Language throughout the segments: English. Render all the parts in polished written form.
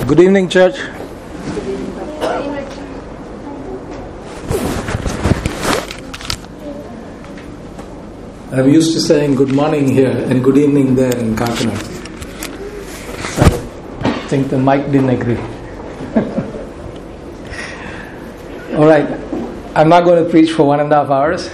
Good evening, church. I'm used to saying good morning here and good evening there in Kakinada. I think the mic didn't agree. All right, I'm not going to preach for 1.5 hours.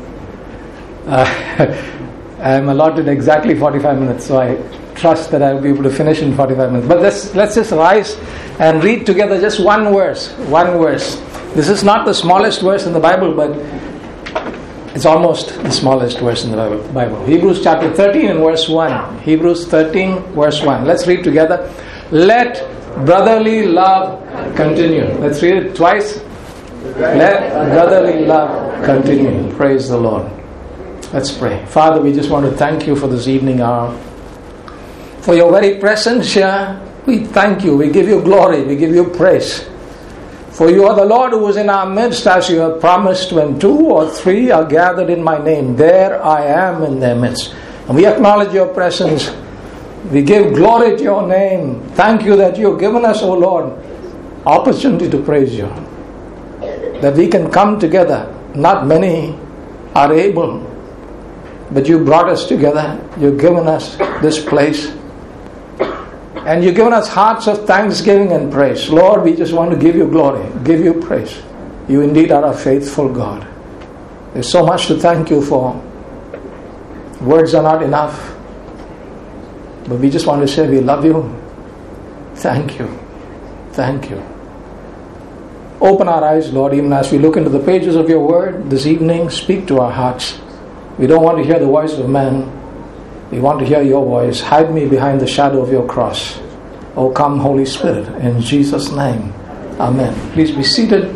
I'm allotted exactly 45 minutes, so I trust that I'll be able to finish in 45 minutes. But let's just rise and read together just one verse. One verse. This is not the smallest verse in the Bible, but it's almost the smallest verse in the Bible. Hebrews chapter 13 and verse 1. Hebrews 13 verse 1. Let's read together. Let brotherly love continue. Let's read it twice. Let brotherly love continue. Praise the Lord. Let's pray. Father, we just want to thank you for this evening hour. For your very presence here, we thank you. We give you glory. We give you praise. For you are the Lord who is in our midst, as you have promised, when 2 or 3 are gathered in my name, there I am in their midst. And we acknowledge your presence. We give glory to your name. Thank you that you have given us, O Lord, opportunity to praise you. That we can come together. Not many are able, but you brought us together. You've given us this place. And you've given us hearts of thanksgiving and praise. Lord, we just want to give you glory, give you praise. You indeed are a faithful God. There's so much to thank you for. Words are not enough. But we just want to say we love you. Thank you. Thank you. Open our eyes, Lord, even as we look into the pages of your word this evening. Speak to our hearts. We don't want to hear the voice of man. We want to hear your voice. Hide me behind the shadow of your cross. Oh, come, Holy Spirit, in Jesus' name. Amen. Please be seated.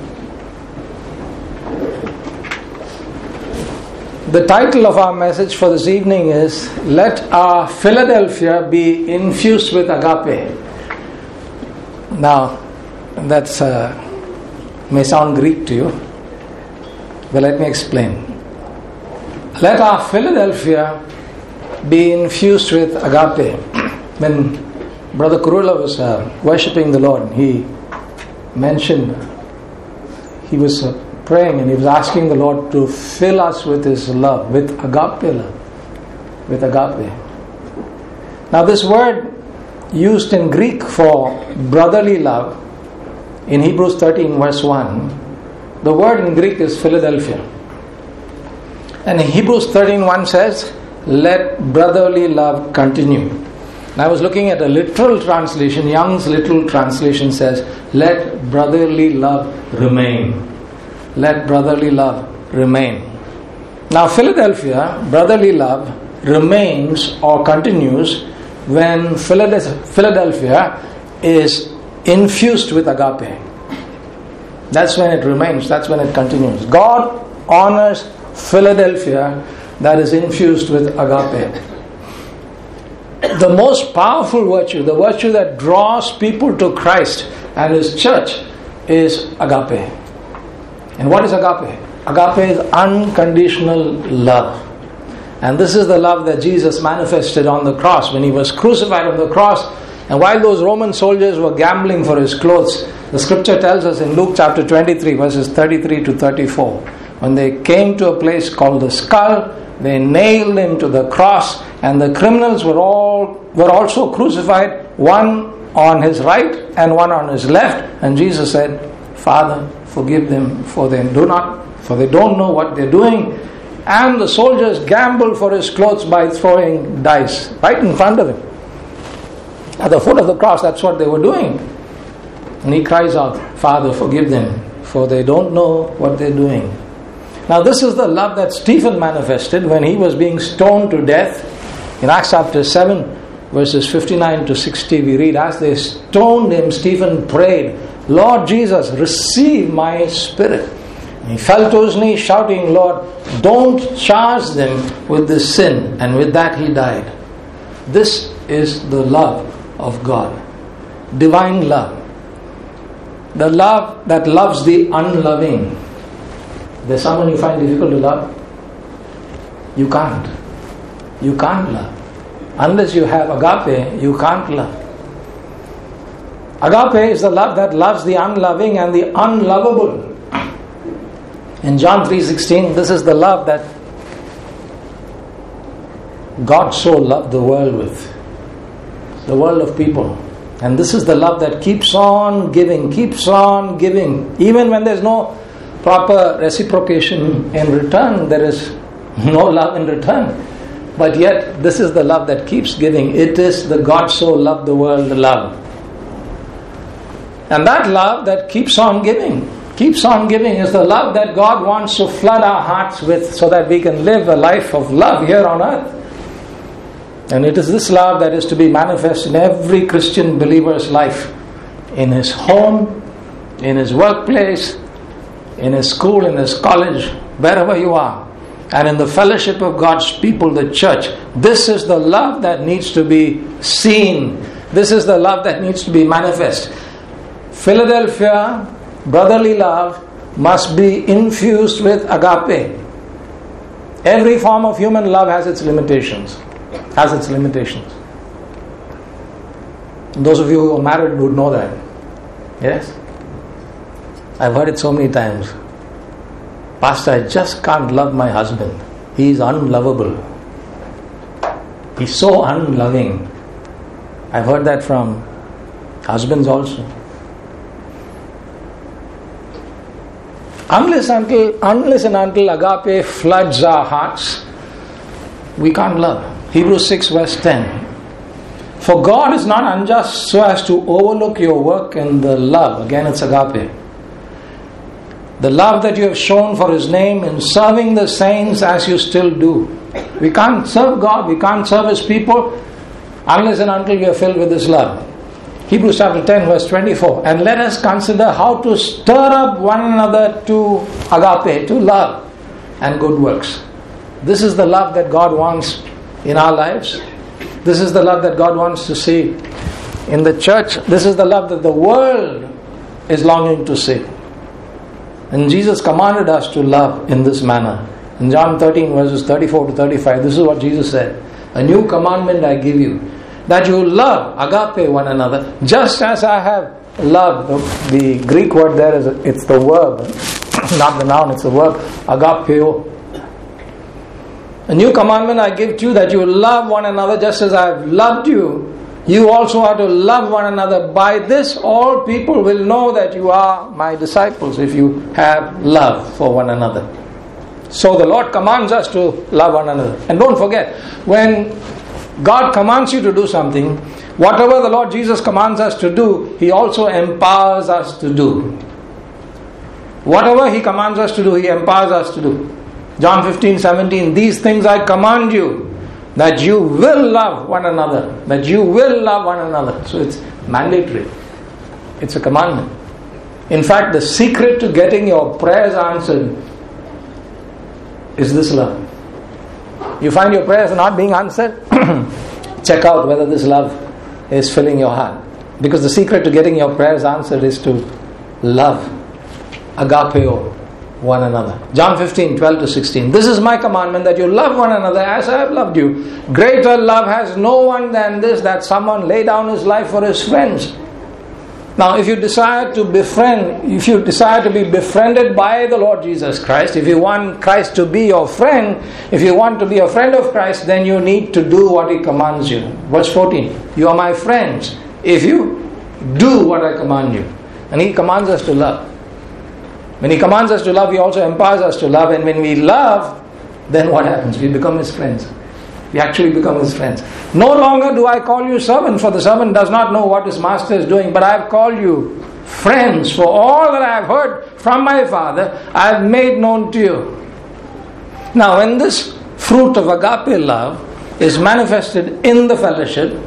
The title of our message for this evening is, Let Our Philadelphia Be Infused with Agape. Now, that's may sound Greek to you, but let me explain. Let our Philadelphia be infused with agape. When Brother Kurula was worshipping the Lord, he mentioned, he was praying and he was asking the Lord to fill us with his love, with agape love, with agape. Now this word used in Greek for brotherly love, in Hebrews 13 verse 1, the word in Greek is Philadelphia. And in Hebrews 13:1 says, let brotherly love continue. And I was looking at a literal translation. Young's literal translation says, let brotherly love remain. Let brotherly love remain. Now Philadelphia, brotherly love remains or continues when Philadelphia is infused with agape. That's when it remains. That's when it continues. God honors Philadelphia that is infused with agape. The most powerful virtue, the virtue that draws people to Christ and His church, is agape. And what is agape? Agape is unconditional love. And this is the love that Jesus manifested on the cross when He was crucified on the cross. And while those Roman soldiers were gambling for His clothes, the scripture tells us in Luke chapter 23 verses 33 to 34, when they came to a place called the Skull, they nailed Him to the cross, and the criminals were also crucified, one on His right and one on His left. And Jesus said, Father, forgive them, for they don't know what they're doing. And the soldiers gambled for His clothes by throwing dice right in front of Him. At the foot of the cross, that's what they were doing. And He cries out, Father, forgive them, for they don't know what they're doing. Now this is the love that Stephen manifested when he was being stoned to death. In Acts chapter 7 verses 59 to 60 we read, as they stoned him, Stephen prayed, Lord Jesus, receive my spirit. And he fell to his knees shouting, Lord, don't charge them with this sin. And with that he died. This is the love of God. Divine love. The love that loves the unloving. There's someone you find difficult to love? You can't. You can't love. Unless you have agape, you can't love. Agape is the love that loves the unloving and the unlovable. In John 3:16, this is the love that God so loved the world with. The world of people. And this is the love that keeps on giving, even when there's no proper reciprocation in return. There is no love in return. But yet, this is the love that keeps giving. It is the God so loved the world love. And that love that keeps on giving is the love that God wants to flood our hearts with so that we can live a life of love here on earth. And it is this love that is to be manifest in every Christian believer's life. In his home, in his workplace, in his school, in his college, wherever you are. And in the fellowship of God's people, the church. This is the love that needs to be seen. This is the love that needs to be manifest. Philadelphia, brotherly love must be infused with agape. Every form of human love has its limitations. Those of you who are married would know that. Yes? I've heard it so many times. Pastor, I just can't love my husband. He is unlovable. He's so unloving. I've heard that from husbands also. Unless and until agape floods our hearts, we can't love. Hebrews 6 verse 10. For God is not unjust so as to overlook your work in the love. Again, it's agape. The love that you have shown for His name in serving the saints as you still do. We can't serve God, we can't serve His people unless and until we are filled with His love. Hebrews chapter 10 verse 24. And let us consider how to stir up one another to agape, to love and good works. This is the love that God wants in our lives. This is the love that God wants to see in the church. This is the love that the world is longing to see. And Jesus commanded us to love in this manner. In John 13 verses 34 to 35, this is what Jesus said. A new commandment I give you, that you love, agape one another, just as I have loved. The Greek word there is, it's the verb, not the noun, it's the verb, agapeo. A new commandment I give to you, that you love one another just as I have loved you. You also are to love one another. By this all people will know that you are my disciples, if you have love for one another. So the Lord commands us to love one another. And don't forget, when God commands you to do something, whatever the Lord Jesus commands us to do, He also empowers us to do. Whatever He commands us to do, He empowers us to do. John 15:17, these things I command you, that you will love one another. That you will love one another. So it's mandatory. It's a commandment. In fact, the secret to getting your prayers answered is this love. You find your prayers are not being answered? Check out whether this love is filling your heart. Because the secret to getting your prayers answered is to love, agapeo, one another. John 15, 12 to 16. This is my commandment, that you love one another as I have loved you. Greater love has no one than this, that someone lay down his life for his friends. Now, if you desire to be befriended by the Lord Jesus Christ, if you want Christ to be your friend, if you want to be a friend of Christ, then you need to do what He commands you. Verse 14. You are my friends if you do what I command you. And He commands us to love. When He commands us to love, He also empowers us to love. And when we love, then what happens? We become His friends. We actually become His friends. No longer do I call you servant, for the servant does not know what his master is doing, but I have called you friends, for all that I have heard from my Father, I have made known to you. Now, when this fruit of agape love is manifested in the fellowship,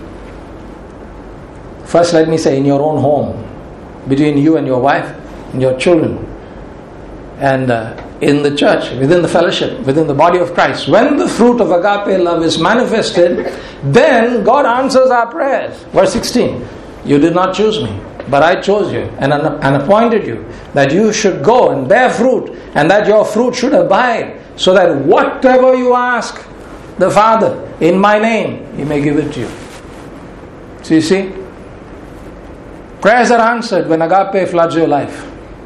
first let me say in your own home, between you and your wife and your children, and in the church, within the fellowship, within the body of Christ. When the fruit of agape love is manifested, then God answers our prayers. Verse 16, you did not choose me, but I chose you and appointed you, that you should go and bear fruit, and that your fruit should abide, so that whatever you ask the Father in my name, He may give it to you. So you see, Prayers are answered when agape floods your life.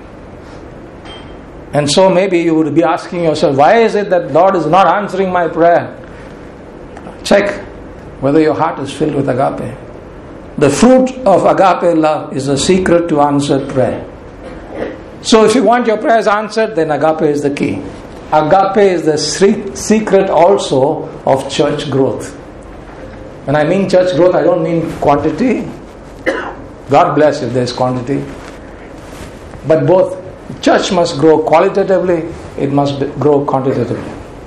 And so maybe you would be asking yourself, why is it that God is not answering my prayer? Check whether your heart is filled with agape. The fruit of agape love is the secret to answered prayer. So if you want your prayers answered, then agape is the key. Agape is the secret also of church growth. When I mean church growth, I don't mean quantity. God bless if there's quantity. But both. Church must grow qualitatively, it must grow quantitatively.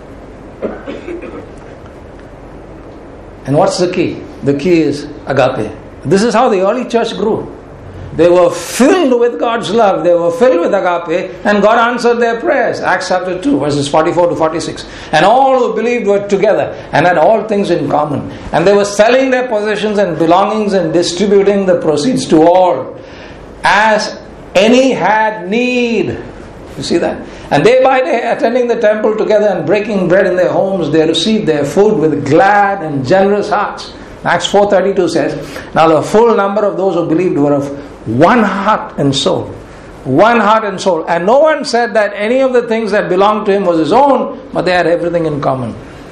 And what's the key? The key is agape. This is how the early church grew. They were filled with God's love. They were filled with agape, and God answered their prayers. Acts chapter 2, verses 44 to 46. And all who believed were together and had all things in common. And they were selling their possessions and belongings and distributing the proceeds to all, as any had need. You see that? And day by day, attending the temple together and breaking bread in their homes, they received their food with glad and generous hearts. Acts 4:32 says, now the full number of those who believed were of one heart and soul. One heart and soul. And no one said that any of the things that belonged to him was his own, but they had everything in common.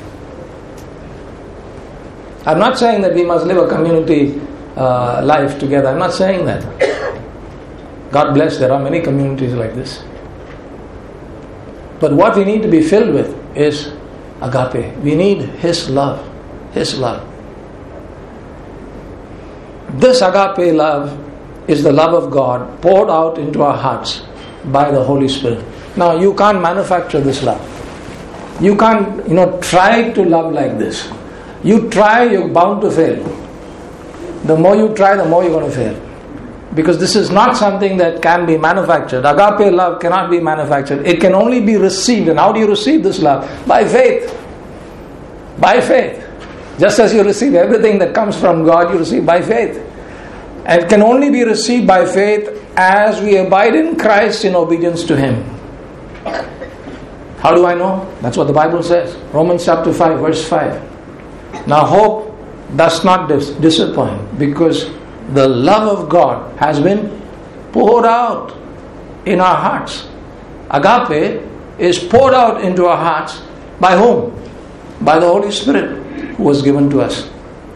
I'm not saying that we must live a community life together. I'm not saying that. God bless, there are many communities like this. But what we need to be filled with is agape. We need His love. His love. This agape love is the love of God poured out into our hearts by the Holy Spirit. Now, you can't manufacture this love. You can't, try to love like this. You try, you're bound to fail. The more you try, the more you're going to fail. Because this is not something that can be manufactured. Agape love cannot be manufactured. It can only be received. And how do you receive this love? By faith. By faith. Just as you receive everything that comes from God, you receive by faith. And it can only be received by faith as we abide in Christ in obedience to Him. How do I know? That's what the Bible says. Romans chapter 5, verse 5. Now hope does not disappoint, because the love of God has been poured out in our hearts. Agape is poured out into our hearts by whom? By the Holy Spirit who was given to us.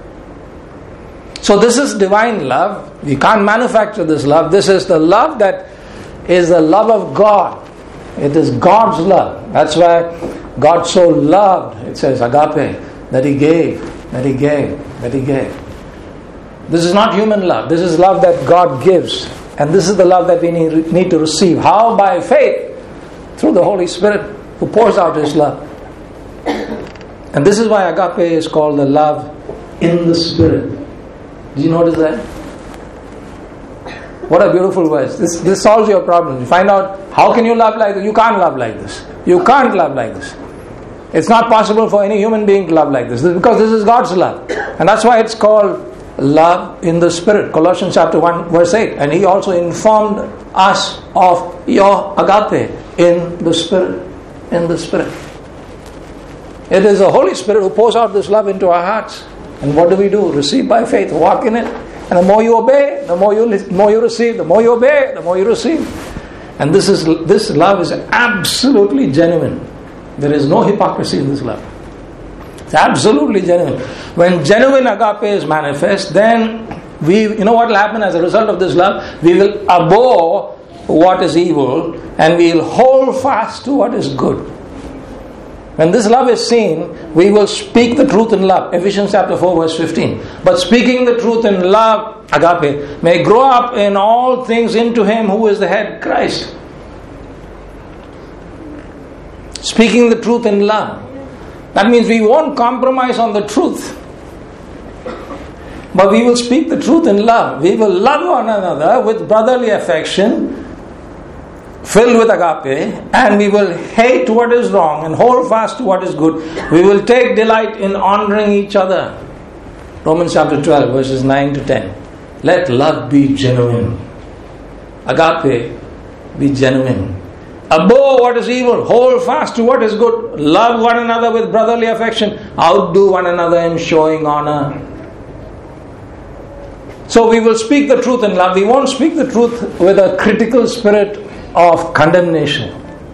So this is divine love. We can't manufacture this love. This is the love that is the love of God. It is God's love. That's why God so loved, it says agape, that He gave, that He gave, that He gave. This is not human love. This is love that God gives. And this is the love that we need to receive. How? By faith. Through the Holy Spirit who pours out His love. And this is why agape is called the love in the Spirit. Did you notice that? What a beautiful verse. This solves your problem. You find out, how can you love like this? You can't love like this. You can't love like this. It's not possible for any human being to love like this. Because this is God's love. And that's why it's called love in the Spirit. Colossians chapter 1 verse 8. And He also informed us of your agape in the Spirit. In the Spirit. It is the Holy Spirit who pours out this love into our hearts. And what do? Receive by faith, walk in it. And the more you obey, the more you receive. The more you obey, the more you receive. And this love is absolutely genuine. There is no hypocrisy in this love. It's absolutely genuine. When genuine agape is manifest, then what will happen as a result of this love? We will abhor what is evil and we will hold fast to what is good. When this love is seen, we will speak the truth in love. Ephesians chapter 4 verse 15. But speaking the truth in love, agape, may grow up in all things into Him who is the head, Christ. Speaking the truth in love. That means we won't compromise on the truth. But we will speak the truth in love. We will love one another with brotherly affection, filled with agape, and we will hate what is wrong and hold fast to what is good. We will take delight in honoring each other. Romans chapter 12 verses 9 to 10. Let love be genuine. Agape be genuine. Abhor what is evil, hold fast to what is good. Love one another with brotherly affection. Outdo one another in showing honor. So we will speak the truth in love. We won't speak the truth with a critical spirit of condemnation.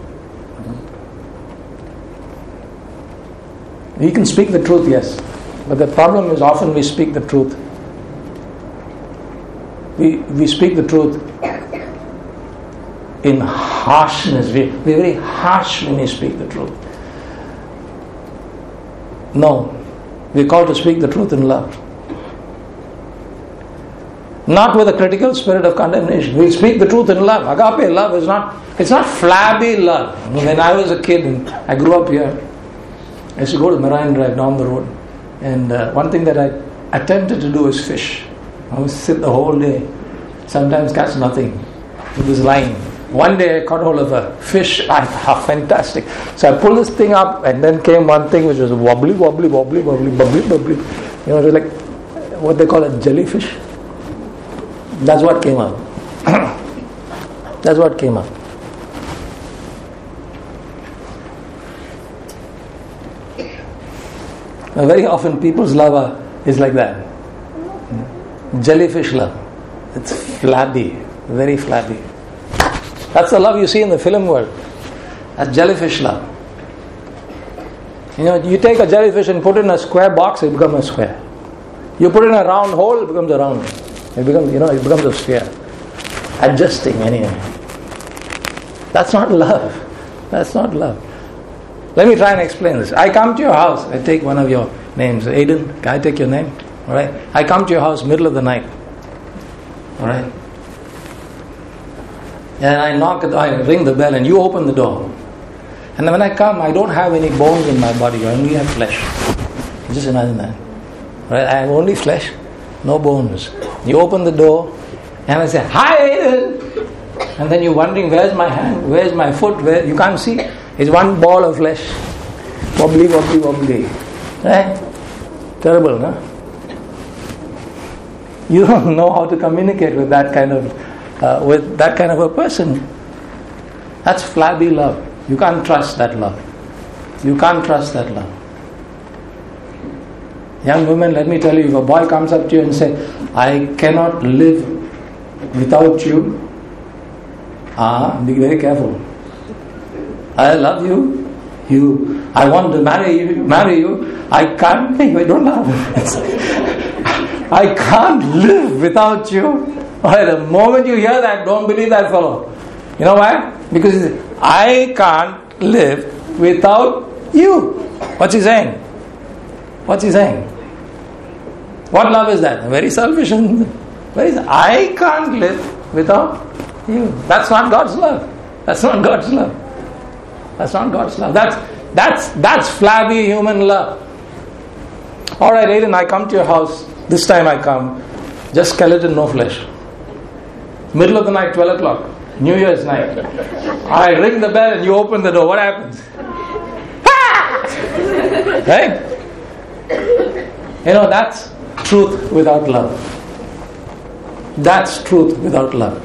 We can speak the truth, yes. But the problem is often we speak the truth. We speak the truth in harshness. We're very harsh when we speak the truth. No. We're called to speak the truth in love. Not with a critical spirit of condemnation. We speak the truth in love. Agape love is it's not flabby love. When I was a kid and I grew up here, I used to go to Marine Drive down the road. And one thing that I attempted to do is fish. I would sit the whole day, sometimes catch nothing with this line. One day I caught hold of a fish. Fantastic. So I pulled this thing up, and then came one thing which was wobbly. You know, it was like what they call a jellyfish. That's what came up. That's what came up. Now, very often people's love is like that. Jellyfish love. It's flabby, very flabby. That's the love you see in the film world. That's jellyfish love. You know, you take a jellyfish and put it in a square box, it becomes a square. You put it in a round hole, it becomes a round. It becomes a sphere. Adjusting anyway. That's not love. That's not love. Let me try and explain this. I come to your house. I take one of your names. Aiden, can I take your name? Alright. I come to your house middle of the night. Alright. And I knock at I ring the bell and you open the door. And when I come, I don't have any bones in my body. I only have flesh. Just imagine that. Right? I have only flesh, no bones. You open the door and I say, "Hi, Aiden." And then you're wondering, where's my hand? Where's my foot? Where you can't see. It's one ball of flesh. Wobbly, wobbly, wobbly. Right? Terrible, huh? You don't know how to communicate with that kind of a person. That's flabby love. You can't trust that love. You can't trust that love. Young women, let me tell you, if a boy comes up to you and says, "I cannot live without you," be very careful. I love you. I want to marry you. I can't. I don't love. I can't live without you. The moment you hear that, don't believe that fellow. You know why? Because I can't live without you. What's he saying? What's he saying? What love is that? Very selfish. I can't live without you. That's not God's love. That's not God's love. That's not God's love. That's flabby human love. Alright, Aiden, I come to your house. This time I come. Just skeleton, no flesh. Middle of the night, 12 o'clock. New Year's night. I ring the bell and you open the door. What happens? Right? That's truth without love. That's truth without love.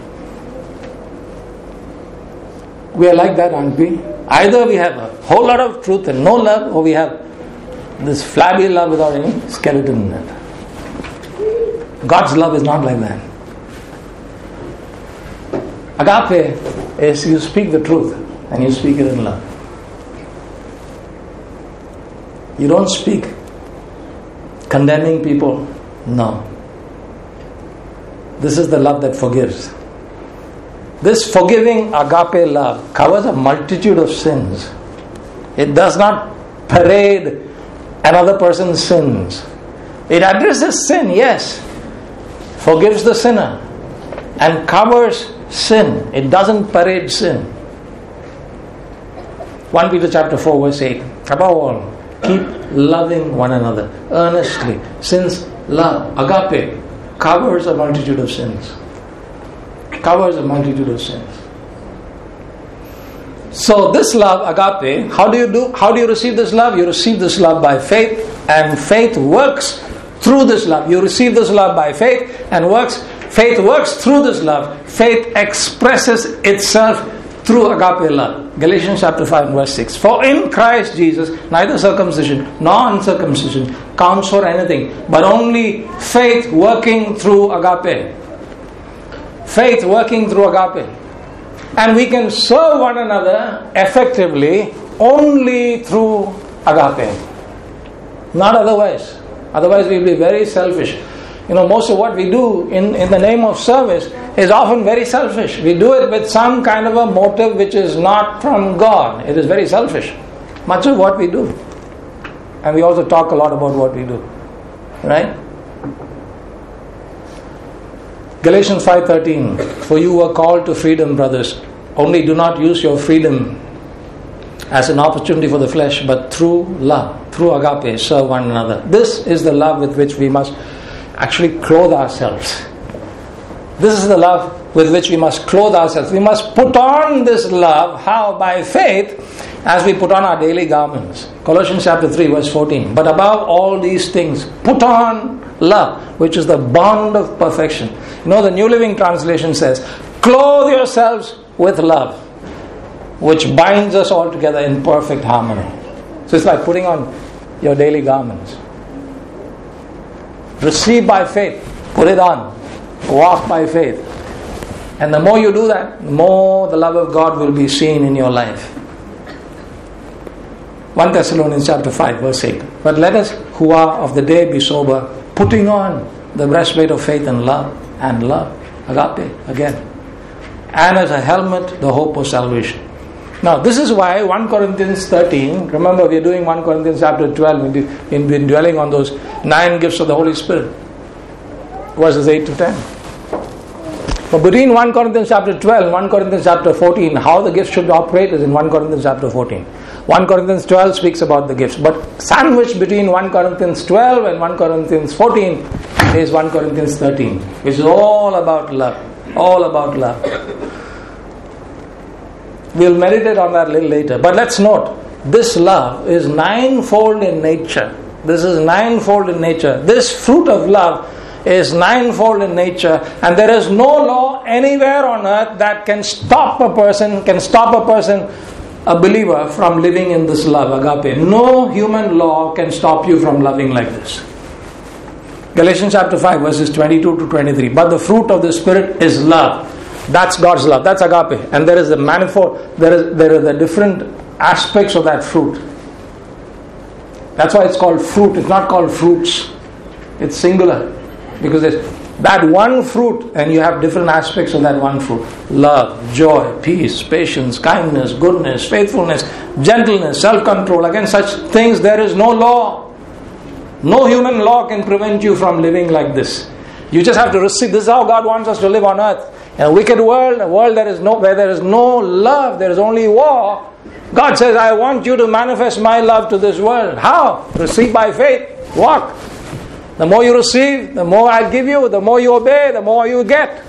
We are like that, aren't we? Either we have a whole lot of truth and no love, or we have this flabby love without any skeleton in it. God's love is not like that. Agape is you speak the truth and you speak it in love. You don't speak condemning people. No. This is the love that forgives. This forgiving agape love covers a multitude of sins. It does not parade another person's sins. It addresses sin, yes. Forgives the sinner and covers sin. It doesn't parade sin. 1 Peter chapter 4 verse 8. Above all, keep loving one another earnestly, since love, agape, covers a multitude of sins. Covers a multitude of sins. So this love, agape, how do you receive this love? You receive this love by faith, and faith works through this love. You receive this love by faith and faith works through this love. Faith expresses itself through agape love. Galatians chapter 5 and verse 6. For in Christ Jesus, neither circumcision nor uncircumcision counts for anything, but only faith working through agape. Faith working through agape. And we can serve one another effectively only through agape. Not otherwise. Otherwise we will be very selfish. Most of what we do in the name of service is often very selfish. We do it with some kind of a motive which is not from God. It is very selfish. Much of what we do. And we also talk a lot about what we do. Right? Galatians 5:13. For you were called to freedom, brothers. Only do not use your freedom as an opportunity for the flesh, but through love, through agape, serve one another. This is the love with which we must actually clothe ourselves. This is the love with which we must clothe ourselves. We must put on this love. How? By faith, as we put on our daily garments. Colossians chapter 3 verse 14. But above all these things, put on love, which is the bond of perfection. The New Living Translation says, clothe yourselves with love, which binds us all together in perfect harmony. So it's like putting on your daily garments. Receive by faith, put it on, walk by faith. And the more you do that, the more the love of God will be seen in your life. 1 Thessalonians chapter 5 verse 8. But let us who are of the day be sober, putting on the breastplate of faith and love, agape again. And as a helmet, the hope of salvation. Now, this is why 1 Corinthians 13, remember we are doing 1 Corinthians chapter 12, we've been dwelling on those 9 gifts of the Holy Spirit, verses 8 to 10. But between 1 Corinthians chapter 12 and 1 Corinthians chapter 14, how the gifts should operate is in 1 Corinthians chapter 14. 1 Corinthians 12 speaks about the gifts, but sandwiched between 1 Corinthians 12 and 1 Corinthians 14 is 1 Corinthians 13, which is all about love. All about love. We'll meditate on that a little later. But let's note, this love is ninefold in nature. This is ninefold in nature. This fruit of love is ninefold in nature, and there is no law anywhere on earth that can stop a person, a believer, from living in this love, agape. No human law can stop you from loving like this. Galatians chapter 5 verses 22 to 23. But the fruit of the Spirit is love. That's God's love. That's agape. And there is a manifold, there are the different aspects of that fruit. That's why it's called fruit. It's not called fruits. It's singular. Because there's that one fruit and you have different aspects of that one fruit. Love, joy, peace, patience, kindness, goodness, faithfulness, gentleness, self-control. Against such things there is no law. No human law can prevent you from living like this. You just have to receive. This is how God wants us to live on earth. In a wicked world, a world where there is no love, there is only war. God says, I want you to manifest my love to this world. How? Receive by faith. Walk. The more you receive, the more I'll give you. The more you obey, the more you get.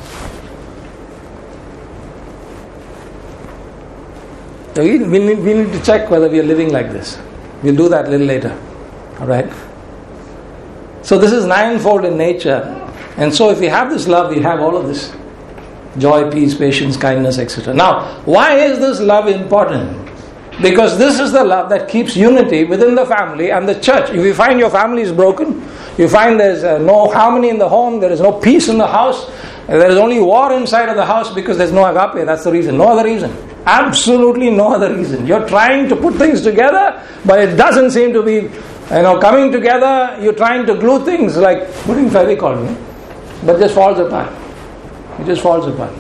So we need to check whether we are living like this. We'll do that a little later. Alright? So this is ninefold in nature. And so if we have this love, we have all of this. Joy, peace, patience, kindness, etc. Now, why is this love important? Because this is the love that keeps unity within the family and the church. If you find your family is broken, you find there's no harmony in the home, there is no peace in the house, there is only war inside of the house because there's no agape. That's the reason. No other reason. Absolutely no other reason. You're trying to put things together, but it doesn't seem to be coming together. You're trying to glue things like putting Fevicol, but it just falls apart. It just falls apart.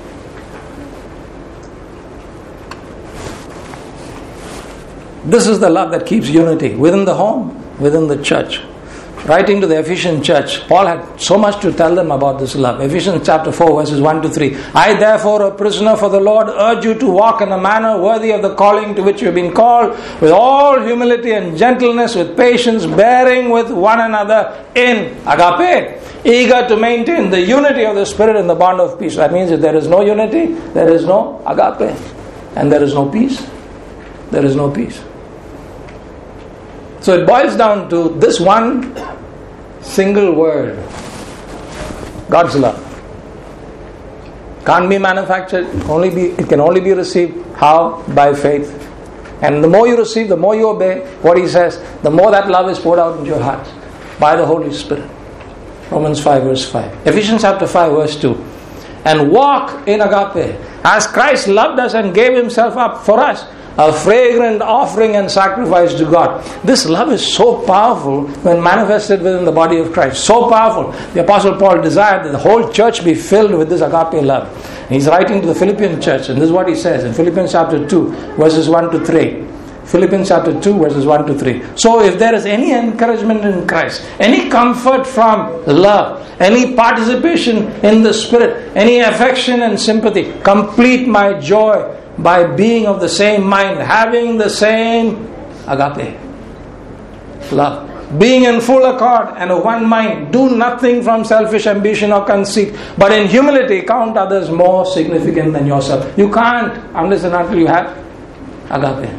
This is the love that keeps unity within the home, within the church. Writing to the Ephesian church, Paul had so much to tell them about this love. Ephesians chapter 4 verses 1 to 3. I therefore, a prisoner for the Lord, urge you to walk in a manner worthy of the calling to which you have been called, with all humility and gentleness, with patience, bearing with one another in agape, eager to maintain the unity of the Spirit in the bond of peace. That means if there is no unity, there is no agape. And there is no peace. There is no peace. So it boils down to this one single word. God's love. Can't be manufactured. It can only be received. How? By faith. And the more you receive, the more you obey what he says, the more that love is poured out into your heart by the Holy Spirit. Romans 5 verse 5. Ephesians chapter 5 verse 2. And walk in agape, as Christ loved us and gave himself up for us, a fragrant offering and sacrifice to God. This love is so powerful when manifested within the body of Christ. So powerful. The Apostle Paul desired that the whole church be filled with this agape love. He's writing to the Philippian church, and this is what he says in Philippians chapter 2 verses 1 to 3. Philippians chapter 2 verses 1 to 3. So if there is any encouragement in Christ, any comfort from love, any participation in the Spirit, any affection and sympathy, complete my joy by being of the same mind, having the same agape love, being in full accord and of one mind. Do nothing from selfish ambition or conceit, but in humility count others more significant than yourself. You can't unless and until you have agape.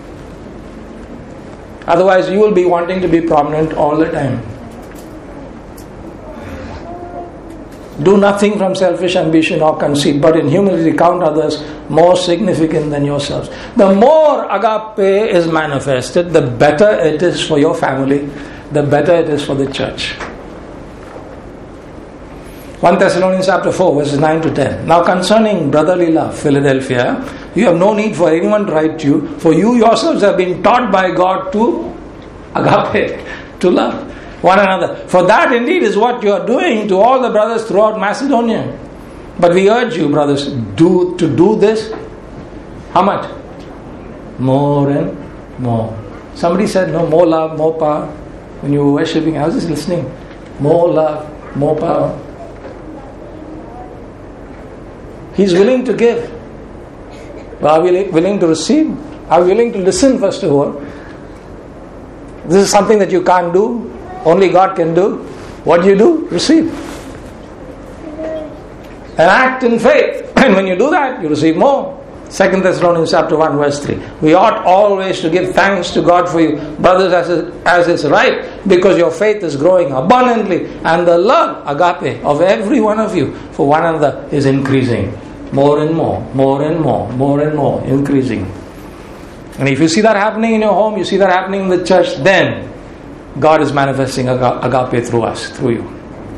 Otherwise you will be wanting to be prominent all the time. Do nothing from selfish ambition or conceit, but in humility count others more significant than yourselves. The more agape is manifested, the better it is for your family, the better it is for the church. 1 Thessalonians chapter 4 verses 9 to 10. Now concerning brotherly love, Philadelphia, you have no need for anyone to write to you, for you yourselves have been taught by God to agape, to love one another. For that indeed is what you are doing to all the brothers throughout Macedonia. But we urge you, brothers, to do this. How much? More and more. Somebody said, no, more love, more power. When you were worshipping, I was just listening. More love, more power. He's willing to give. But are we willing to receive? Are we willing to listen first of all? This is something that you can't do. Only God can do. What do? Receive. And act in faith. And when you do that, you receive more. 2 Thessalonians chapter 1 verse 3. We ought always to give thanks to God for you, brothers, as is right, because your faith is growing abundantly, and the love, agape, of every one of you for one another is increasing. More and more, more and more, more and more, increasing. And if you see that happening in your home, you see that happening in the church, then God is manifesting agape through us, through you.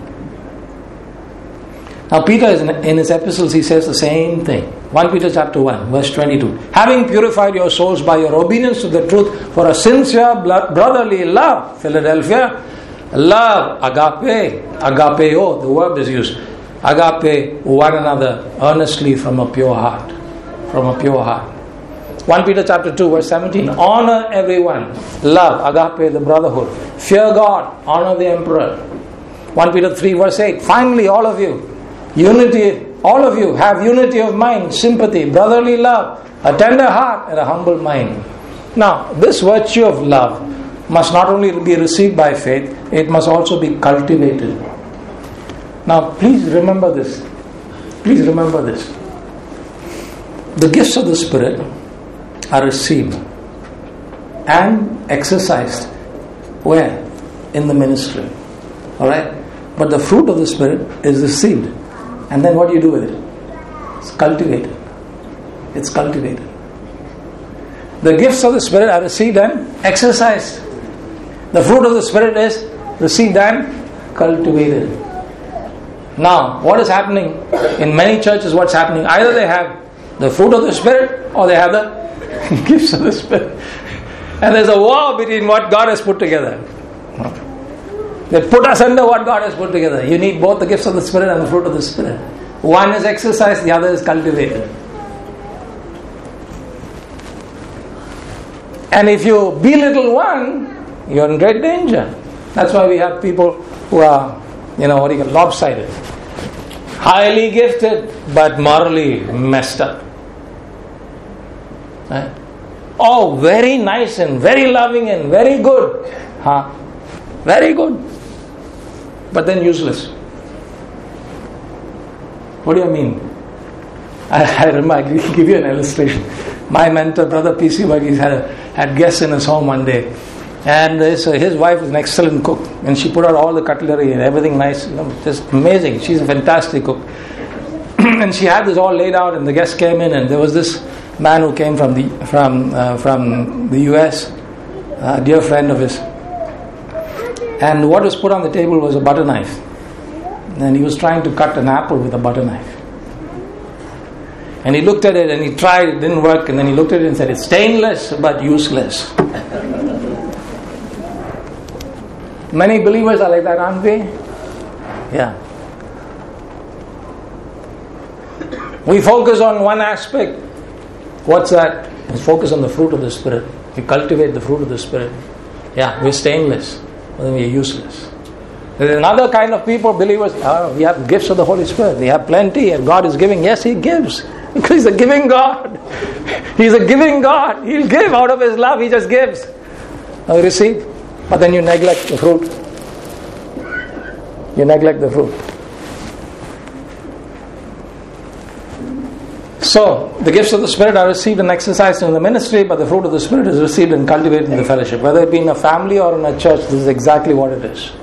Now Peter, in his epistles, he says the same thing. 1 Peter chapter 1 verse 22. Having purified your souls by your obedience to the truth for a sincere brotherly love, Philadelphia, love, agape, agapeo, the word is used. Agape one another earnestly from a pure heart. From a pure heart. 1 Peter chapter 2 verse 17. Honor everyone. Love, agape, the brotherhood. Fear God. Honor the emperor. 1 Peter 3 verse 8. Finally, all of you, unity, all of you have unity of mind, sympathy, brotherly love, a tender heart and a humble mind. Now, this virtue of love must not only be received by faith, it must also be cultivated. Now, please remember this. Please remember this. The gifts of the Spirit are received and exercised. Where? In the ministry. Alright? But the fruit of the Spirit is received. And then what do you do with it? It's cultivated. It's cultivated. The gifts of the Spirit are received and exercised. The fruit of the Spirit is received and cultivated. Now, what is happening in many churches? What's happening? Either they have the fruit of the Spirit or they have the gifts of the Spirit. And there's a war between what God has put together. They put us under what God has put together. You need both the gifts of the Spirit and the fruit of the Spirit. One is exercised, the other is cultivated. And if you belittle one, you're in great danger. That's why we have people who are, lopsided. Highly gifted, but morally messed up. Right? Oh, very nice and very loving and very good. Very good. But then useless. What do you mean? I remember, I give you an illustration. My mentor, Brother P.C. Varghese, had guests in his home one day. And his wife is an excellent cook. And she put out all the cutlery and everything nice. Just amazing. She's a fantastic cook. and she had this all laid out, and the guests came in, and there was this man who came from the US, a dear friend of his, and what was put on the table was a butter knife, and he was trying to cut an apple with a butter knife, and he looked at it and he tried, it didn't work, and then he looked at it and said, "It's stainless but useless." Many believers are like that, aren't we? Yeah. We focus on one aspect. What's that? We focus on the fruit of the Spirit. We cultivate the fruit of the Spirit. Yeah, we're stainless, but then we're useless. There's another kind of people, believers, we have gifts of the Holy Spirit. We have plenty, and God is giving. Yes, He gives. Because He's a giving God. He's a giving God. He'll give out of His love. He just gives. Now you receive, but then you neglect the fruit. You neglect the fruit. So, the gifts of the Spirit are received and exercised in the ministry, but the fruit of the Spirit is received and cultivated in the fellowship. Whether it be in a family or in a church, this is exactly what it is.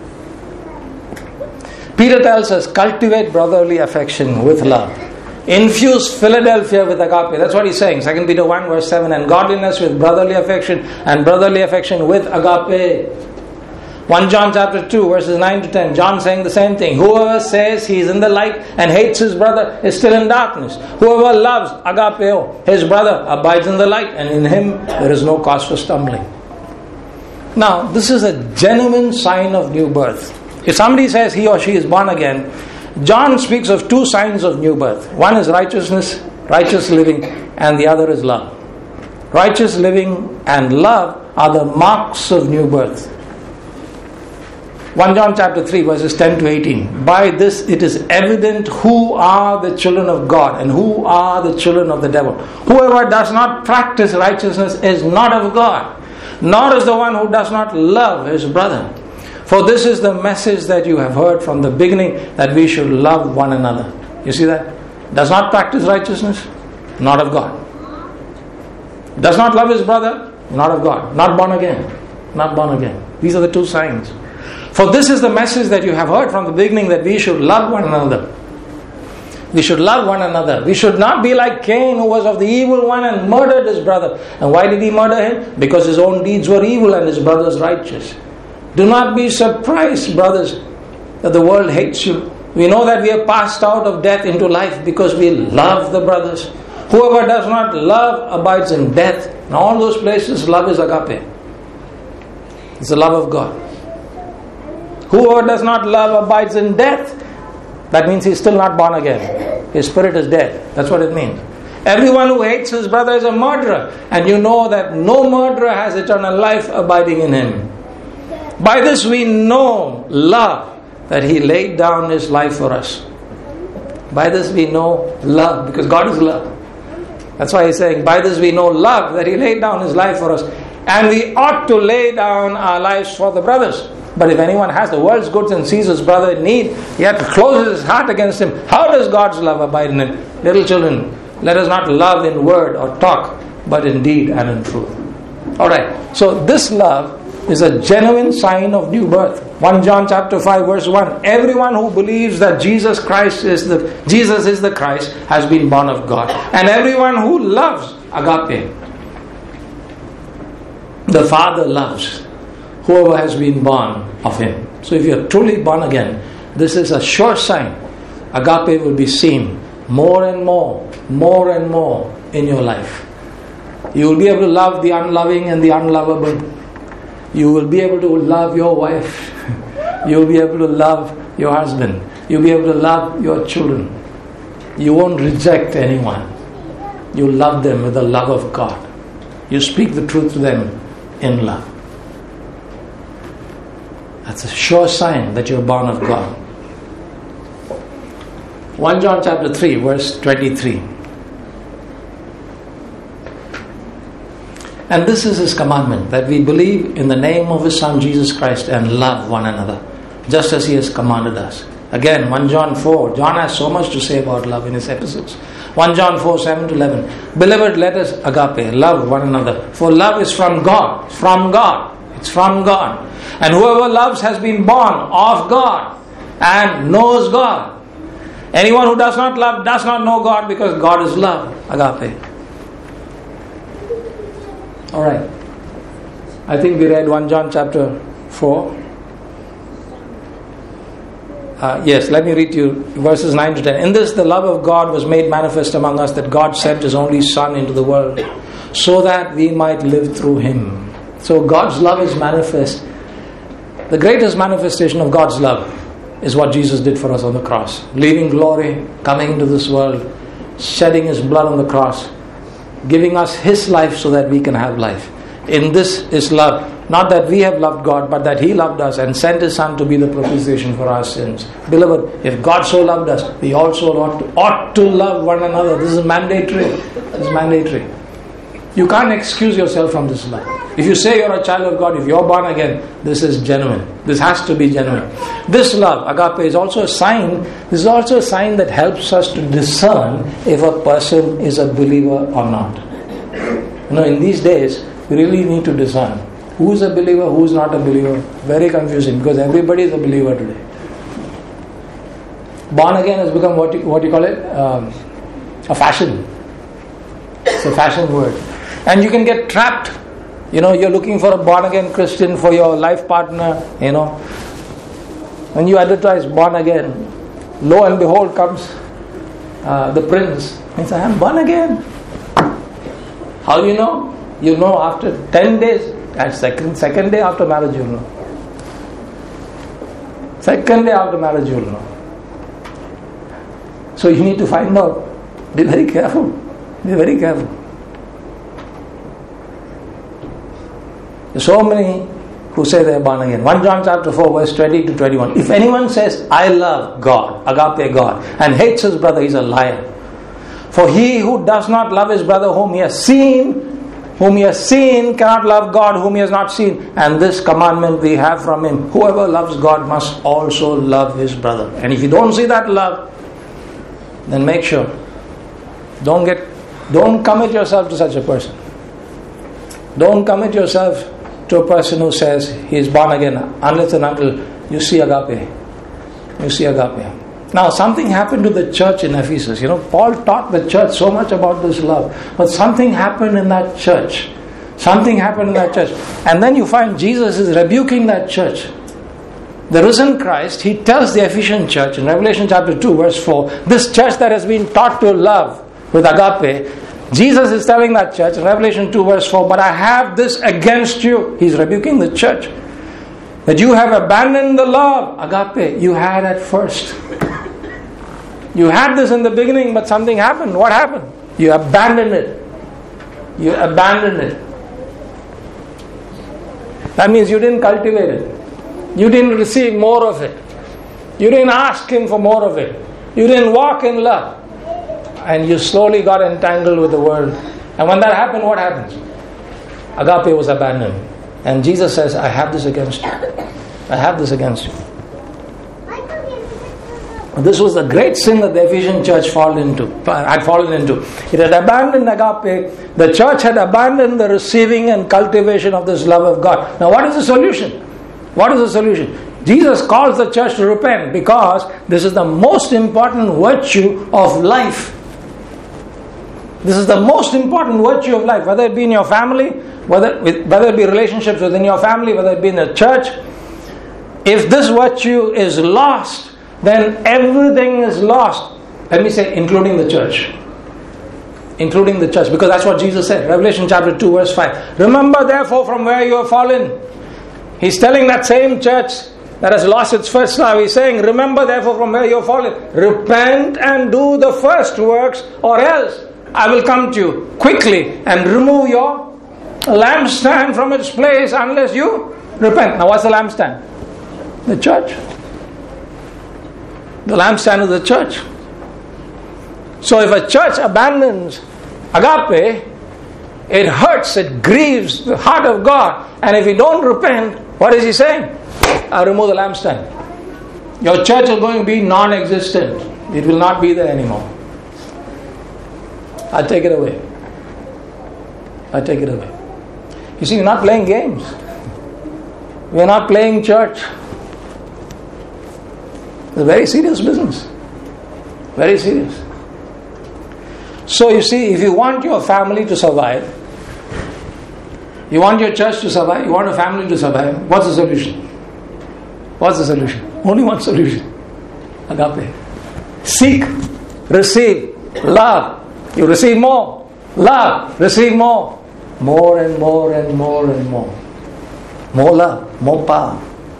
Peter tells us, cultivate brotherly affection with love. Infuse Philadelphia with agape. That's what he's saying. 2 Peter 1 verse 7. And godliness with brotherly affection, and brotherly affection with agape. 1 John chapter 2 verses 9 to 10. John saying the same thing. Whoever says he is in the light and hates his brother is still in darkness. Whoever loves agapeo, his brother, abides in the light, and in him there is no cause for stumbling. Now, this is a genuine sign of new birth. If somebody says he or she is born again, John speaks of two signs of new birth. One is righteousness, righteous living, and the other is love. Righteous living and love are the marks of new birth. 1 John chapter 3 verses 10 to 18. By this it is evident who are the children of God and who are the children of the devil. Whoever does not practice righteousness is not of God, nor is the one who does not love his brother. For this is the message that you have heard from the beginning, that we should love one another. You see that? Does not practice righteousness? Not of God. Does not love his brother? Not of God. Not born again. Not born again. These are the two signs. For this is the message that you have heard from the beginning, that we should love one another. We should love one another. We should not be like Cain, who was of the evil one and murdered his brother. And why did he murder him? Because his own deeds were evil and his brother's righteous. Do not be surprised, brothers, that the world hates you. We know that we are passed out of death into life because we love the brothers. Whoever does not love abides in death. In all those places, love is agape. It's the love of God. Whoever does not love abides in death. That means he's still not born again. His spirit is dead. That's what it means. Everyone who hates his brother is a murderer. And you know that no murderer has eternal life abiding in him. By this we know love, that He laid down His life for us. By this we know love, because God is love. That's why He's saying, by this we know love, that He laid down His life for us. And we ought to lay down our lives for the brothers. But if anyone has the world's goods and sees his brother in need, yet closes his heart against him, how does God's love abide in him? Little children, let us not love in word or talk, but in deed and in truth. Alright, so this love is a genuine sign of new birth. 1 John chapter 5 verse 1. Everyone who believes that Jesus is the Christ has been born of God. And everyone who loves, agape, the Father loves whoever has been born of Him. So if you are truly born again, this is a sure sign. Agape will be seen more and more in your life. You will be able to love the unloving and the unlovable. You will be able to love your wife. You will be able to love your husband. You will be able to love your children. You won't reject anyone. You love them with the love of God. You speak the truth to them in love. That's a sure sign that you're born of God. 1 John chapter 3 verse 23. And this is His commandment, that we believe in the name of His Son Jesus Christ and love one another, just as He has commanded us. Again, 1 John 4. John has so much to say about love in his epistles. 1 John 4, 7 to 11. Beloved, let us agape, love one another. For love is from God. From God. It's from God. And whoever loves has been born of God and knows God. Anyone who does not love does not know God, because God is love. Agape. Alright. I think we read 1 John chapter 4. Yes, let me read to you verses 9 to 10. In this the love of God was made manifest among us, that God sent His only Son into the world so that we might live through Him. So God's love is manifest. The greatest manifestation of God's love is what Jesus did for us on the cross. Leaving glory, coming into this world, shedding His blood on the cross, giving us His life so that we can have life. In this is love. Not that we have loved God, but that He loved us and sent His Son to be the propitiation for our sins. Beloved, if God so loved us, we also ought to love one another. This is mandatory. This is mandatory. You can't excuse yourself from this love. If you say you're a child of God, if you're born again, this is genuine. This has to be genuine. This love, agape, is also a sign. This is also a sign that helps us to discern if a person is a believer or not. In these days, we really need to discern who is a believer, who is not a believer. Very confusing, because everybody is a believer today. Born again has become what you call it? A fashion. It's a fashion word. And you can get trapped. You're looking for a born again Christian for your life partner. When you advertise born again, lo and behold comes the prince. He says, I'm born again. How do you know? You know after 10 days. And second day after marriage you'll know. Second day after marriage you'll know. So you need to find out. Be very careful. Be very careful. There's so many who say they're born again. 1 John chapter 4 verse 20 to 21. If anyone says, I love God, agape God, and hates his brother, he's a liar. For he who does not love his brother whom he has seen cannot love God whom he has not seen. And this commandment we have from Him: whoever loves God must also love his brother. And if you don't see that love, then make sure don't commit yourself to such a person. Don't commit yourself to a person who says he is born again unless and until you see agape. You see agape. Now something happened to the church in Ephesus. Paul taught the church so much about this love. But something happened in that church. And then you find Jesus is rebuking that church. The risen Christ, He tells the Ephesian church in Revelation chapter 2 verse 4, this church that has been taught to love with agape, Jesus is telling that church in Revelation 2 verse 4, but I have this against you. He's rebuking the church. That you have abandoned the love, agape, you had at first. You had this in the beginning, but something happened. What happened? You abandoned it. That means you didn't cultivate it. You didn't receive more of it. You didn't ask Him for more of it. You didn't walk in love. And you slowly got entangled with the world. And when that happened, what happens? Agape was abandoned. And Jesus says, I have this against you. I have this against you. This was the great sin that the Ephesian church had fallen into. It had abandoned agape. The church had abandoned the receiving and cultivation of this love of God. Now what is the solution? Jesus calls the church to repent, because this is the most important virtue of life. This is the most important virtue of life, whether it be in your family, whether it be relationships within your family, whether it be in the church. If this virtue is lost, then everything is lost. Let me say, including the church. Because that's what Jesus said. Revelation chapter 2 verse 5. Remember therefore from where you have fallen. He's telling that same church that has lost its first love. He's saying, remember therefore from where you have fallen. Repent and do the first works, or else I will come to you quickly and remove your lampstand from its place unless you repent. Now what's the lampstand? The church. The lampstand of the church. So if a church abandons agape, it hurts, it grieves the heart of God. And if you don't repent, what is He saying? I'll remove the lampstand. Your church is going to be non-existent. It will not be there anymore. I'll take it away. You see, we're not playing games. We're not playing church. It's a very serious business. Very serious. So you see, if you want your family to survive, you want your church to survive, you want a family to survive, what's the solution? What's the solution? Only one solution. Agape. Seek, receive, love. You receive more. Love, receive more. More and more and more and more. More love, more power.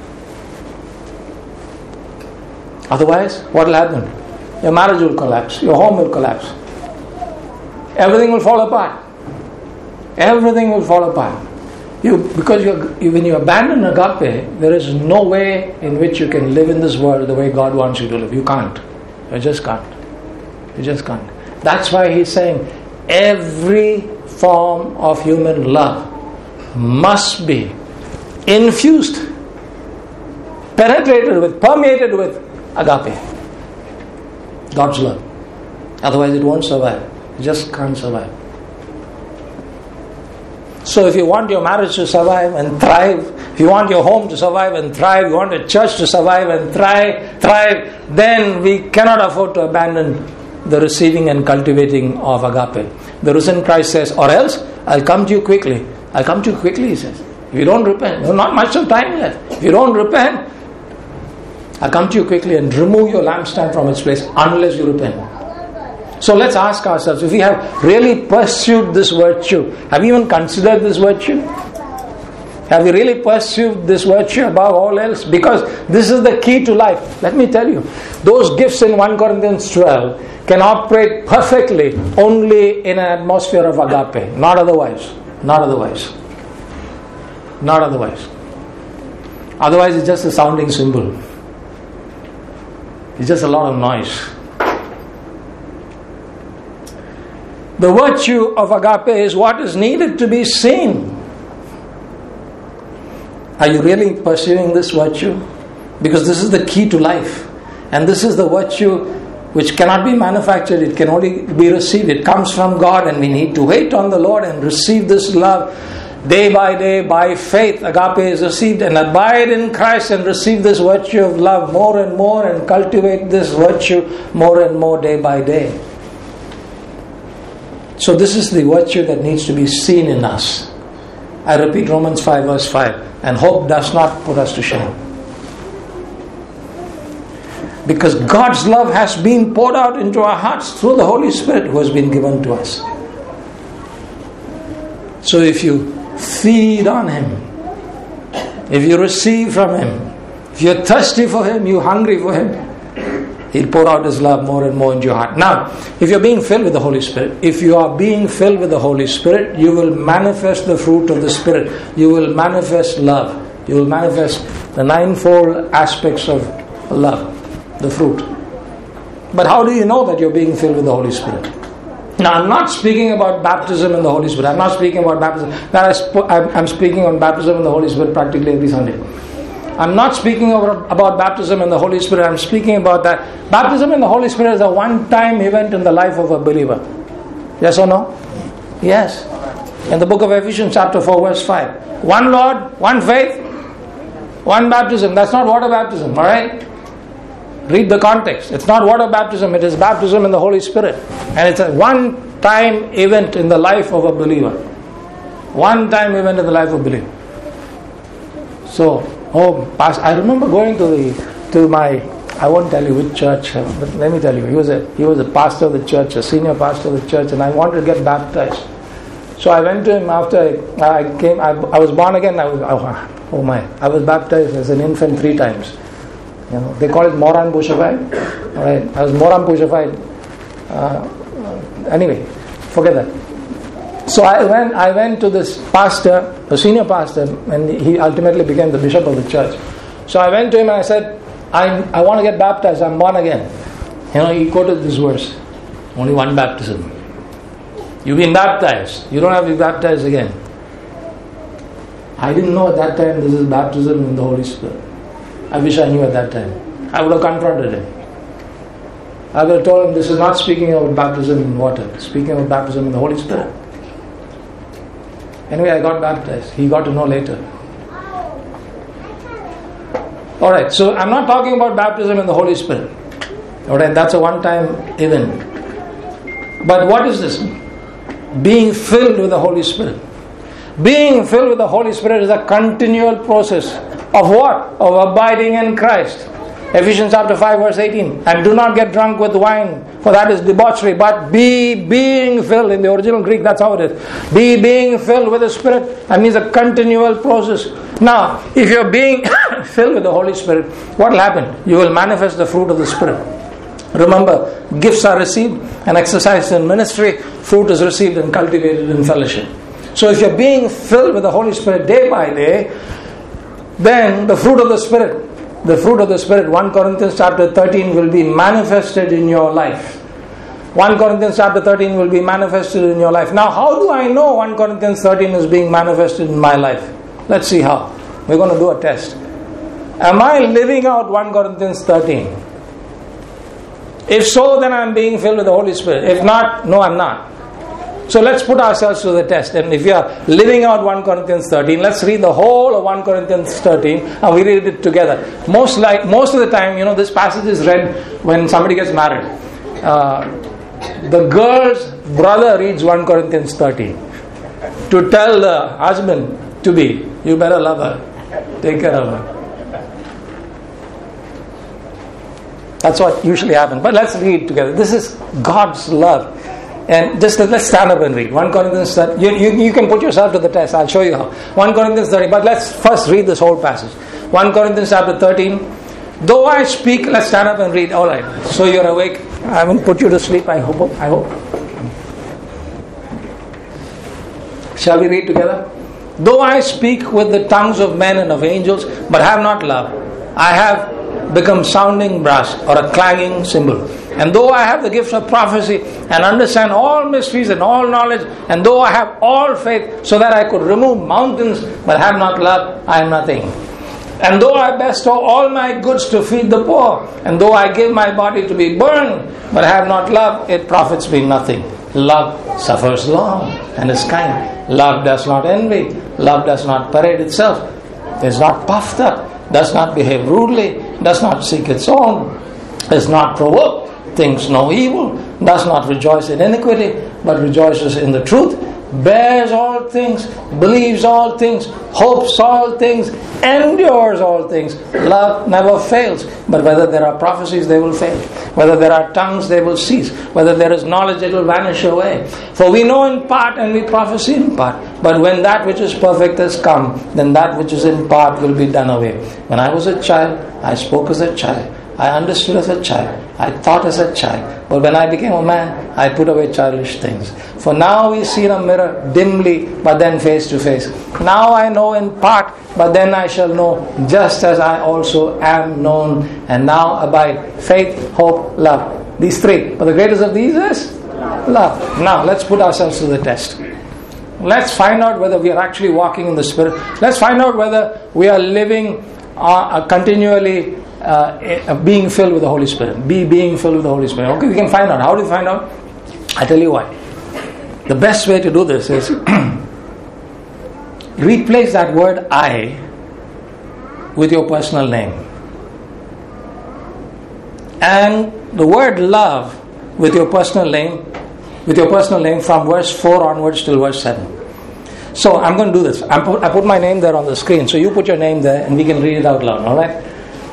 Otherwise, what will happen? Your marriage will collapse. Your home will collapse. Everything will fall apart. Everything will fall apart. Because when you abandon agape, there is no way in which you can live in this world the way God wants you to live. You can't. You just can't. You just can't. That's why he's saying every form of human love must be infused, penetrated with, permeated with agape. God's love. Otherwise it won't survive. It just can't survive. So if you want your marriage to survive and thrive, if you want your home to survive and thrive, you want a church to survive and thrive, then we cannot afford to abandon the receiving and cultivating of agape. The risen Christ says, or else I'll come to you quickly. I'll come to you quickly, he says. If you don't repent, there's not much of time left. If you don't repent, I'll come to you quickly and remove your lampstand from its place unless you repent. So let's ask ourselves, if we have really pursued this virtue, have we even considered this virtue? Have we really pursued this virtue above all else? Because this is the key to life. Let me tell you, those gifts in 1 Corinthians 12 can operate perfectly only in an atmosphere of agape. Not otherwise. Not otherwise. Not otherwise. Otherwise it's just a sounding cymbal. It's just a lot of noise. The virtue of agape is what is needed to be seen. Are you really pursuing this virtue? Because this is the key to life. And this is the virtue which cannot be manufactured. It can only be received. It comes from God, and we need to wait on the Lord and receive this love day by day by faith. Agape is received, and abide in Christ and receive this virtue of love more and more and cultivate this virtue more and more day by day. So this is the virtue that needs to be seen in us. I repeat Romans 5 verse 5. And hope does not put us to shame. Because God's love has been poured out into our hearts through the Holy Spirit who has been given to us. So if you feed on Him, if you receive from Him, if you're thirsty for Him, you're hungry for Him, He'll pour out His love more and more into your heart. Now, if you're being filled with the Holy Spirit, if you are being filled with the Holy Spirit, you will manifest the fruit of the Spirit. You will manifest love. You will manifest the ninefold aspects of love, the fruit. But how do you know that you're being filled with the Holy Spirit? Now, I'm not speaking about baptism in the Holy Spirit. I'm not speaking about baptism. I'm speaking on baptism in the Holy Spirit practically every Sunday. I'm not speaking about baptism in the Holy Spirit. I'm speaking about that. Baptism in the Holy Spirit is a one-time event in the life of a believer. Yes or no? Yes. In the book of Ephesians chapter 4 verse 5. One Lord, one faith, one baptism. That's not water baptism, alright? Read the context. It's not water baptism. It is baptism in the Holy Spirit. And it's a one-time event in the life of a believer. One-time event in the life of a believer. So, I remember going to my, I won't tell you which church, but let me tell you, he was a pastor of the church, a senior pastor of the church, and I wanted to get baptized. So I went to him after I came. I was born again. I was baptized as an infant 3 times. You know, they call it Moran Pushafied. All right, I was Moran Pushafied. Anyway, forget that. So I went to this pastor, a senior pastor, and he ultimately became the bishop of the church. So I went to him and I said, I want to get baptized, I'm born again. You know, he quoted this verse, only one baptism. You've been baptized, you don't have to be baptized again. I didn't know at that time this is baptism in the Holy Spirit. I wish I knew at that time. I would have confronted him. I would have told him this is not speaking about baptism in water, it's speaking about baptism in the Holy Spirit. Anyway, I got baptized. He got to know later. Alright, so I'm not talking about baptism in the Holy Spirit. Alright, that's a one-time event. But what is this? Being filled with the Holy Spirit. Being filled with the Holy Spirit is a continual process of what? Of abiding in Christ. Ephesians chapter 5 verse 18. And do not get drunk with wine, for that is debauchery, but be being filled. In the original Greek, that's how it is. Be being filled with the Spirit. That means a continual process. Now, if you're being filled with the Holy Spirit, what will happen? You will manifest the fruit of the Spirit. Remember, gifts are received and exercised in ministry. Fruit is received and cultivated in fellowship. So if you're being filled with the Holy Spirit day by day, then the fruit of the Spirit, 1 Corinthians chapter 13 will be manifested in your life. 1 Corinthians chapter 13 will be manifested in your life. Now, how do I know 1 Corinthians 13 is being manifested in my life? Let's see how. We're going to do a test. Am I living out 1 Corinthians 13? If so, then I'm being filled with the Holy Spirit. If not, no, I'm not. So let's put ourselves to the test. And if you are living out 1 Corinthians 13, let's read the whole of 1 Corinthians 13 and we read it together. Most of the time, this passage is read when somebody gets married. The girl's brother reads 1 Corinthians 13 to tell the husband to be, you better love her, take care of her. That's what usually happens. But let's read together. This is God's love. And just let's stand up and read. 1 Corinthians 13. You can put yourself to the test. I'll show you how. 1 Corinthians 13. But let's first read this whole passage. 1 Corinthians chapter 13. Though I speak, let's stand up and read. Alright. So you're awake. I haven't put you to sleep, I hope. Shall we read together? Though I speak with the tongues of men and of angels, but have not love, I have become sounding brass or a clanging cymbal. And though I have the gift of prophecy and understand all mysteries and all knowledge, and though I have all faith so that I could remove mountains, but have not love, I am nothing. And though I bestow all my goods to feed the poor, and though I give my body to be burned, but have not love, it profits me nothing. Love suffers long and is kind. Love does not envy. Love does not parade itself, is not puffed up, does not behave rudely, does not seek its own, is not provoked, thinks no evil, does not rejoice in iniquity, but rejoices in the truth, bears all things, believes all things, hopes all things, endures all things. Love never fails. But whether there are prophecies, they will fail. Whether there are tongues, they will cease. Whether there is knowledge, it will vanish away. For we know in part and we prophesy in part. But when that which is perfect has come, then that which is in part will be done away. When I was a child, I spoke as a child. I understood as a child. I thought as a child. But when I became a man, I put away childish things. For now we see in a mirror dimly, but then face to face. Now I know in part, but then I shall know, just as I also am known. And now abide faith, hope, love. These three. But the greatest of these is love. Now let's put ourselves to the test. Let's find out whether we are actually walking in the Spirit. Let's find out whether we are living continually being filled with the Holy Spirit. Being filled with the Holy Spirit. Okay, we can find out. How do we find out? I tell you why. The best way to do this is replace that word I with your personal name. And the word love with your personal name from verse 4 onwards till verse 7. So I'm going to do this. I put my name there on the screen. So you put your name there and we can read it out loud. Alright?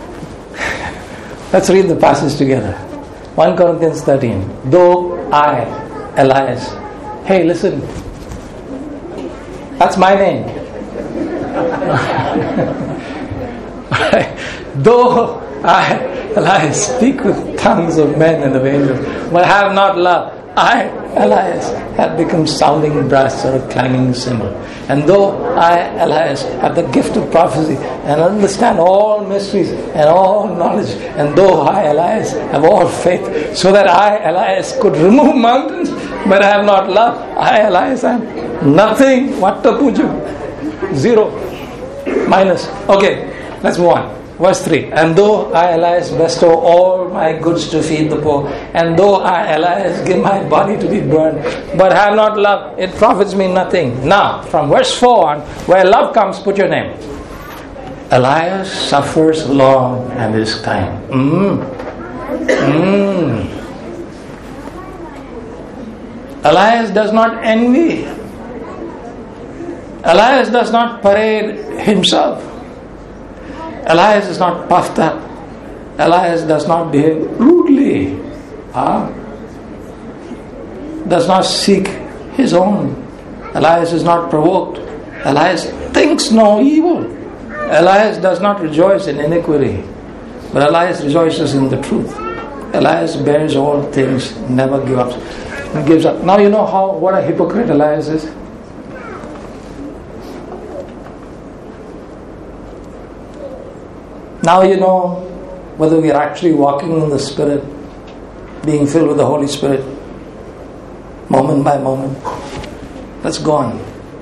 Let's read the passage together. 1 Corinthians 13. Though I, Elias. Hey, listen. That's my name. Though I, Elias, speak with tongues of men and of angels, but have not love, I, Elias, have become sounding brass or a clanging cymbal. And though I, Elias, have the gift of prophecy and understand all mysteries and all knowledge, and though I, Elias, have all faith, so that I, Elias, could remove mountains, but I have not love, I, Elias, am nothing. What to puju? Zero. Minus. Okay, let's move on. Verse 3. And though I, Elias, bestow all my goods to feed the poor, and though I, Elias, give my body to be burned, but have not love, it profits me nothing. Now, from verse 4 on, where love comes, put your name. Elias suffers long and is kind. Elias does not envy. Elias does not parade himself. Elias is not puffed up. Elias does not behave rudely. Does not seek his own. Elias is not provoked. Elias thinks no evil. Elias does not rejoice in iniquity, but Elias rejoices in the truth. Elias bears all things, never gives up. Now you know what a hypocrite Elias is. Now you know whether we are actually walking in the Spirit, being filled with the Holy Spirit, moment by moment. Let's go on.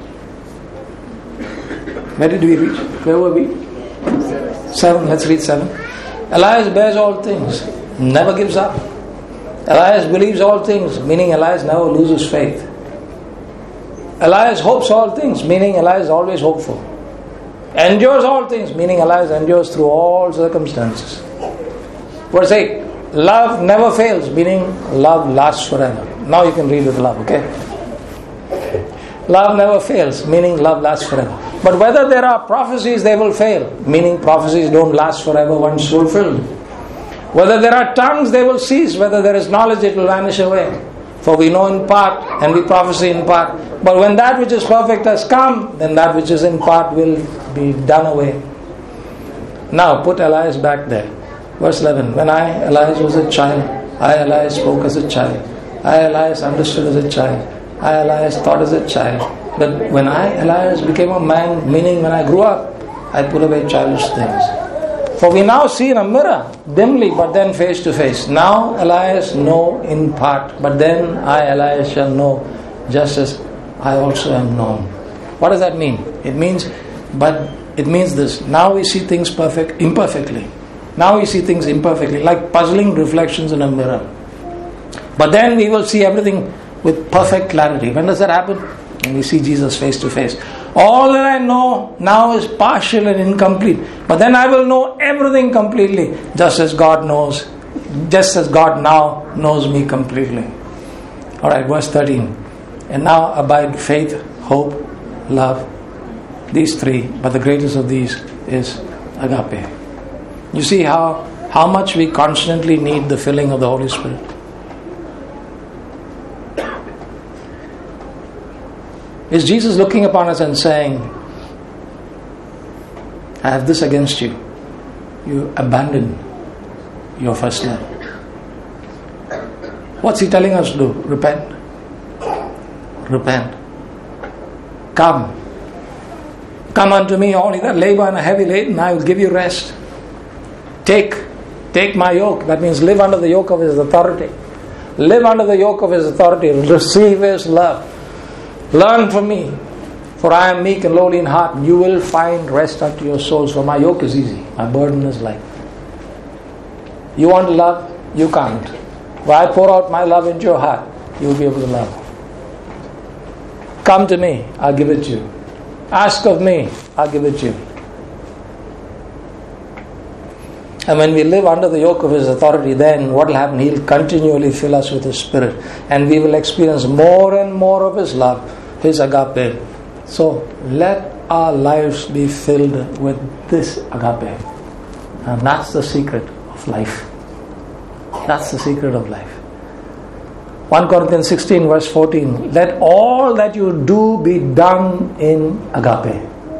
Where did we reach? Where were we? 7. Let's read 7. Elias bears all things, never gives up. Elias believes all things, meaning Elias never loses faith. Elias hopes all things, meaning Elias is always hopeful. Endures all things, meaning Elias endures through all circumstances. Verse 8. Love never fails, meaning love lasts forever. Now you can read with love, okay? Love never fails, meaning love lasts forever. But whether there are prophecies, they will fail, meaning prophecies don't last forever once fulfilled. Whether there are tongues, they will cease. Whether there is knowledge, it will vanish away. For we know in part and we prophesy in part. But when that which is perfect has come, then that which is in part will be done away. Now put Elias back there. Verse 11. When I, Elias, was a child, I, Elias, spoke as a child. I, Elias, understood as a child. I, Elias, thought as a child. But when I, Elias, became a man, meaning when I grew up, I put away childish things. For we now see in a mirror, dimly, but then face to face. Now Elias know in part, but then I, Elias, shall know, just as I also am known. What does that mean? It means this. Now we see things imperfectly. Now we see things imperfectly, like puzzling reflections in a mirror. But then we will see everything with perfect clarity. When does that happen? When we see Jesus face to face. All that I know now is partial and incomplete. But then I will know everything completely, just as God now knows me completely. Alright, verse 13. And now abide faith, hope, love. These three, but the greatest of these is agape. You see how much we constantly need the filling of the Holy Spirit. Is Jesus looking upon us and saying, I have this against you. You abandon your first love. What's he telling us to do? Repent. Repent. Come unto me, all ye that labor and are heavy laden, I will give you rest. Take my yoke. That means live under the yoke of His authority. Live under the yoke of His authority. Receive His love. Learn from me, for I am meek and lowly in heart. You will find rest unto your souls, for my yoke is easy, my burden is light. You want love? You can't. If I pour out my love into your heart, you will be able to love. Come to me, I'll give it to you. Ask of me, I'll give it to you. And when we live under the yoke of His authority, then what will happen? He'll continually fill us with His Spirit. And we will experience more and more of His love, His agape. So let our lives be filled with this agape. And that's the secret of life. That's the secret of life. 1 Corinthians 16 verse 14. Let all that you do be done in agape.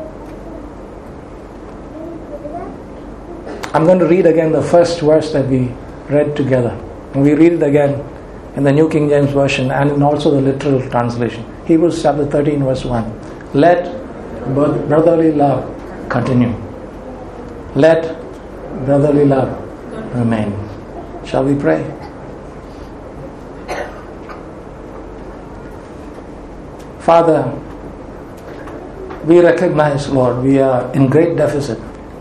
I'm going to read again the first verse that we read together. And we read it again in the New King James Version and in also the literal translation. Hebrews chapter 13 verse 1. Let brotherly love continue. Let brotherly love remain. Shall we pray? Father, we recognize, Lord, we are in great deficit.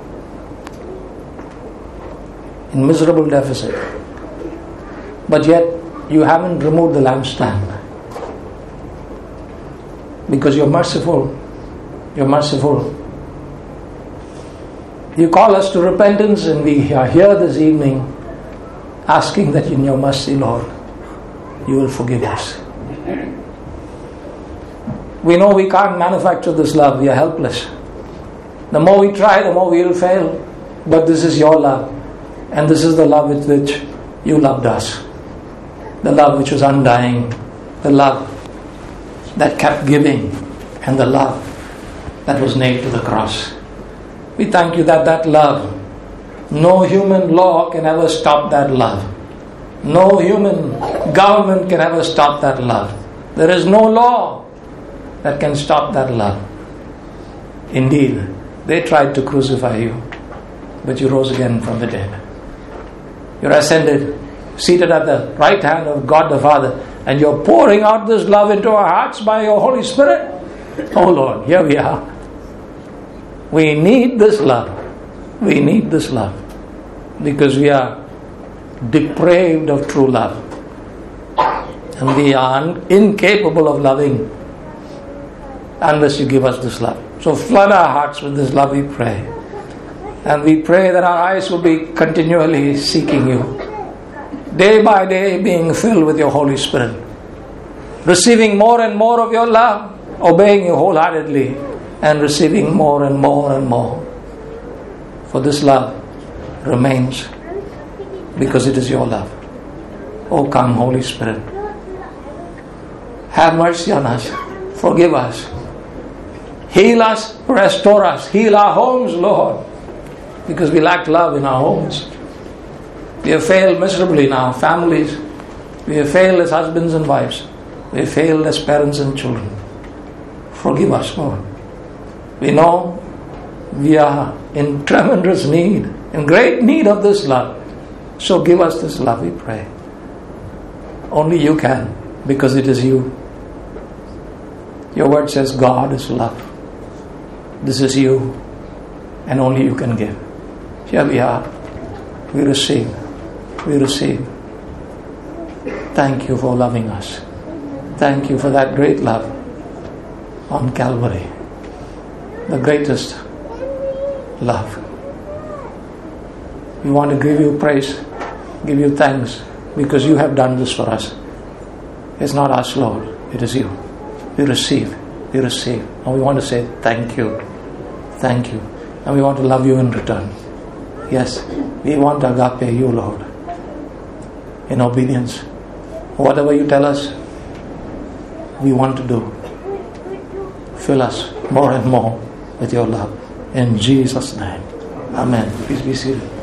In miserable deficit. But yet, you haven't removed the lampstand. Because you're merciful. You're merciful. You call us to repentance, and we are here this evening asking that in your mercy, Lord, you will forgive us. We know we can't manufacture this love. We are helpless. The more we try, the more we will fail. But this is your love. And this is the love with which you loved us. The love which was undying. The love that kept giving. And the love that was nailed to the cross. We thank you that that love, no human law can ever stop that love. No human government can ever stop that love. There is no law that can stop that love. Indeed, they tried to crucify you, but you rose again from the dead. You're ascended, seated at the right hand of God the Father, and you're pouring out this love into our hearts by your Holy Spirit. Oh Lord, here we are. We need this love. We need this love because we are depraved of true love, and we are incapable of loving unless you give us this love. So flood our hearts with this love, we pray. And we pray that our eyes will be continually seeking you, day by day being filled with your Holy Spirit, receiving more and more of your love, obeying you wholeheartedly, and receiving more and more and more. For this love remains because it is your love. Oh, come, Holy Spirit. Have mercy on us. Forgive us. Heal us, restore us. Heal our homes, Lord, because we lack love in our homes. We have failed miserably in our families. We have failed as husbands and wives. We have failed as parents and children. Forgive us, Lord. We know we are in tremendous need, in great need of this love. So give us this love, we pray. Only you can, because it is you. Your word says God is love. This is you, and only you can give. Here we are. We receive. We receive. Thank you for loving us. Thank you for that great love on Calvary. The greatest love. We want to give you praise, give you thanks, because you have done this for us. It's not us, Lord. It is you. We receive. We receive. And we want to say thank you. Thank you. And we want to love you in return. Yes, we want to agape you, Lord, in obedience. Whatever you tell us, we want to do. Fill us more and more with your love. In Jesus' name. Amen. Please be seated.